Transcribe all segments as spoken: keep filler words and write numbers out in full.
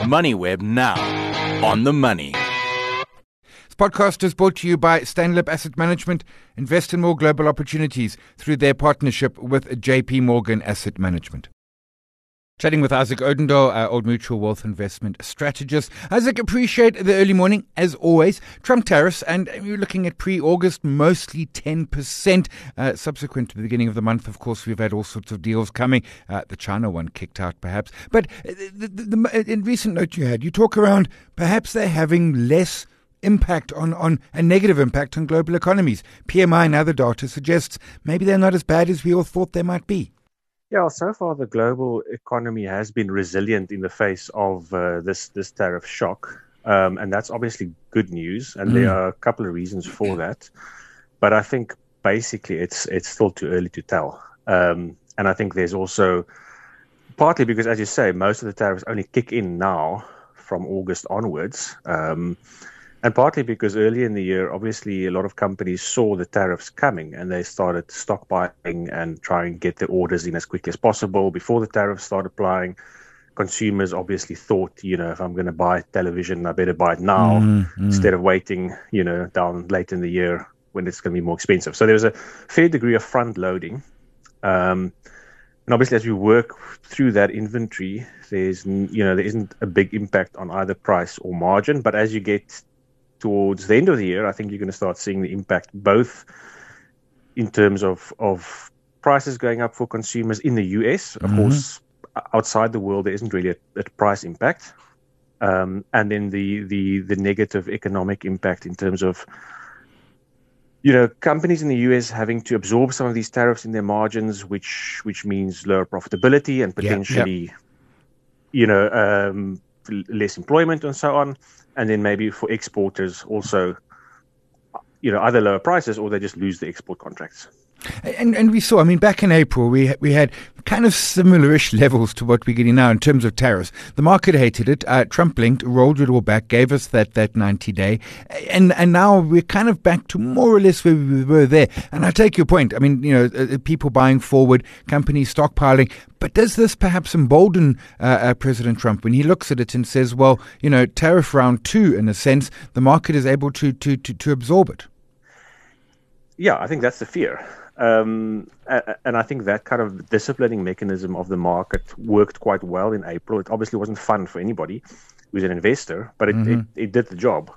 MoneyWeb now. On the money. This podcast is brought to you by Stanlib Asset Management. Invest in more global opportunities through their partnership with J P Morgan Asset Management. Chatting with Isaac Odendaal, our Old Mutual Wealth Investment Strategist. Isaac, appreciate the early morning, as always. Trump tariffs, and you're looking at pre-August, mostly ten percent. Uh, subsequent to the beginning of the month, of course, we've had all sorts of deals coming. Uh, the China one kicked out, perhaps. But the, the, the, in recent note you had, you talk around perhaps they're having less impact on, on a negative impact on global economies. P M I and other data suggests maybe they're not as bad as we all thought they might be. Yeah, so far the global economy has been resilient in the face of uh, this this tariff shock, um, and that's obviously good news. And mm. there are a couple of reasons for that, but I think basically it's it's still too early to tell. Um, and I think there's also partly because, as you say, most of the tariffs only kick in now from August onwards. Um, And partly because earlier in the year, obviously, a lot of companies saw the tariffs coming and they started stockpiling and trying to get the orders in as quickly as possible before the tariffs started applying. Consumers obviously thought, you know, if I'm going to buy television, I better buy it now mm-hmm. instead of waiting, you know, down late in the year when it's going to be more expensive. So there was a fair degree of front loading. Um, and obviously, as we work through that inventory, there's, you know, there isn't a big impact on either price or margin. But as you get towards the end of the year, I think you're going to start seeing the impact both in terms of, of prices going up for consumers in the U S. Of mm-hmm. course, outside the world, there isn't really a, a price impact. Um, and then the, the, the negative economic impact in terms of, you know, companies in the U S having to absorb some of these tariffs in their margins, which which means lower profitability and potentially, yep, yep. you know, um, less employment and so on. And then maybe for exporters also, you know, either lower prices or they just lose the export contracts. And and we saw, I mean, back in April, we we had kind of similar-ish levels to what we're getting now in terms of tariffs. The market hated it. Uh, Trump blinked, rolled it all back, gave us that that ninety-day. And and now we're kind of back to more or less where we were there. And I take your point. I mean, you know, uh, people buying forward, companies stockpiling. But does this perhaps embolden uh, uh, President Trump when he looks at it and says, well, you know, tariff round two, in a sense, the market is able to to to, to absorb it? Yeah, I think that's the fear. Um, and I think that kind of disciplining mechanism of the market worked quite well in April. It obviously wasn't fun for anybody who's an investor, but it, mm-hmm. it, it did the job.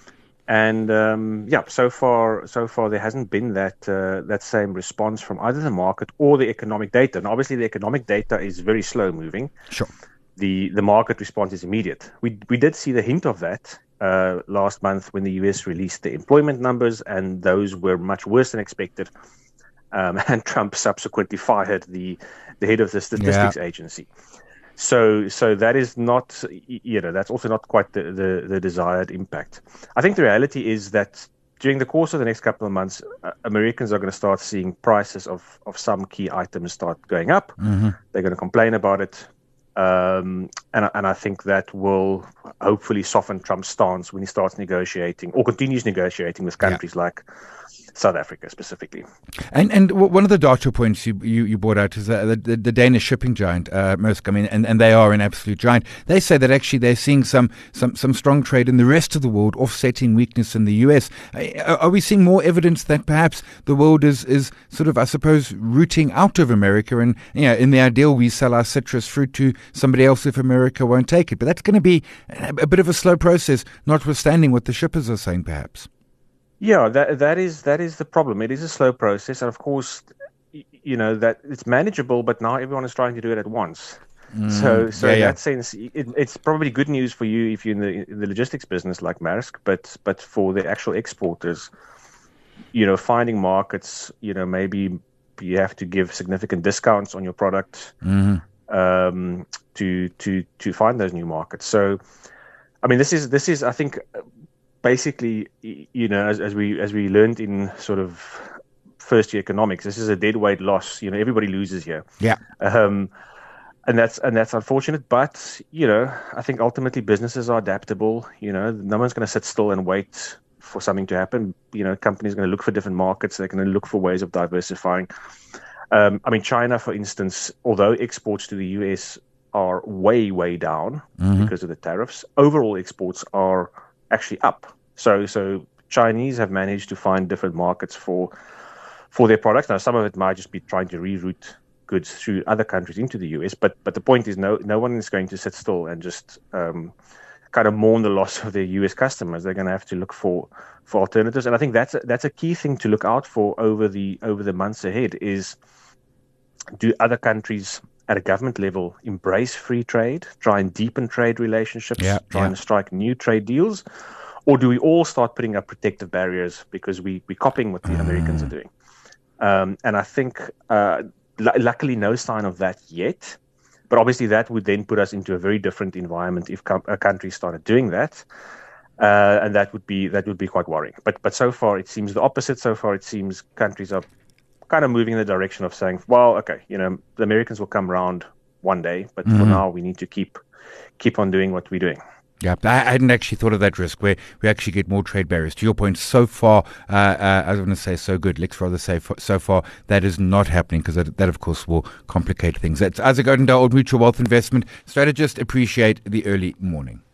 And um, yeah, so far, so far there hasn't been that uh, that same response from either the market or the economic data. And obviously, the economic data is very slow moving. Sure. The the market response is immediate. We we did see the hint of that uh, last month when the U S released the employment numbers, and those were much worse than expected. Um, and Trump subsequently fired the, the head of the statistics yeah. agency. So so that is not, you know, that's also not quite the, the, the desired impact. I think the reality is that during the course of the next couple of months, uh, Americans are going to start seeing prices of, of some key items start going up. Mm-hmm. They're going to complain about it. Um, and, and I think that will hopefully soften Trump's stance when he starts negotiating or continues negotiating with countries yeah. like South Africa specifically. And and one of the data points you you, you brought out is uh, the, the, the Danish shipping giant, uh, Maersk. I mean, and, and they are an absolute giant. They say that actually they're seeing some, some, some strong trade in the rest of the world, offsetting weakness in the U S. Are, are we seeing more evidence that perhaps the world is, is sort of, I suppose, rooting out of America? And, you know, in the ideal, we sell our citrus fruit to somebody else if America won't take it. But that's going to be a, a bit of a slow process, notwithstanding what the shippers are saying, perhaps. Yeah, that that is that is the problem. It is a slow process, and of course, you know that it's manageable. But now everyone is trying to do it at once. Mm, so, so yeah, in yeah. that sense, it, it's probably good news for you if you're in the in the logistics business like Maersk. But but for the actual exporters, you know, finding markets, you know, maybe you have to give significant discounts on your product mm-hmm. um, to to to find those new markets. So, I mean, this is this is I think. Basically, you know, as, as we as we learned in sort of first year economics, this is a dead weight loss. You know, everybody loses here. Yeah. Um, and that's and that's unfortunate. But you know, I think ultimately businesses are adaptable. You know, no one's going to sit still and wait for something to happen. You know, companies are going to look for different markets. They're going to look for ways of diversifying. Um, I mean, China, for instance, although exports to the U S are way, way down Mm-hmm. because of the tariffs. Overall exports are actually up. So, so Chinese have managed to find different markets for for their products. Now, some of it might just be trying to reroute goods through other countries into the U S, but but the point is, no no one is going to sit still and just um, kind of mourn the loss of their U S customers. They're going to have to look for for alternatives, and I think that's a, that's a key thing to look out for over the over the months ahead. Is do other countries at a government level embrace free trade, try and deepen trade relationships, Yeah, try yeah. and strike new trade deals, or do we all start putting up protective barriers because we we're copying what the Americans are doing? Um, and I think, uh, l- luckily, no sign of that yet. But obviously, that would then put us into a very different environment if com- a country started doing that, uh, and that would be that would be quite worrying. But but so far, it seems the opposite. So far, it seems countries are kind of moving in the direction of saying, well, okay, you know, the Americans will come around one day, but Mm-hmm. for now, we need to keep keep on doing what we're doing. Yeah, I I hadn't actually thought of that risk where we actually get more trade barriers. To your point, so far, uh, uh, I was going to say so good. Let's rather say for, so far that is not happening because that, that, of course, will complicate things. That's Isaac Odendaal, Old Mutual Wealth Investment Strategist. Appreciate the early morning.